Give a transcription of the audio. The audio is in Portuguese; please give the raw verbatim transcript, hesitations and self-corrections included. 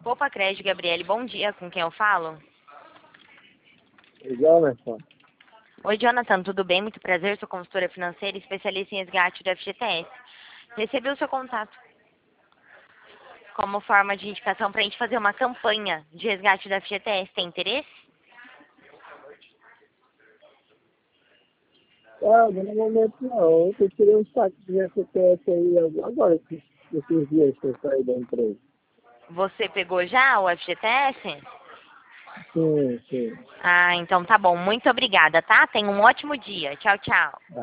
Poupa Crédito, Gabriele, bom dia, com quem eu falo? Jonathan. Oi, Jonathan, tudo bem? Muito prazer, sou consultora financeira e especialista em resgate do F G T S. Recebi o seu contato como forma de indicação para a gente fazer uma campanha de resgate do F G T S. Tem interesse? Ah, no momento não. Eu tirei um saque de F P S aí agora, esses, esses dias que eu saí da empresa. Você pegou já o F G T S? Sim, sim. Ah, então tá bom. Muito obrigada, tá? Tenha um ótimo dia. Tchau, tchau.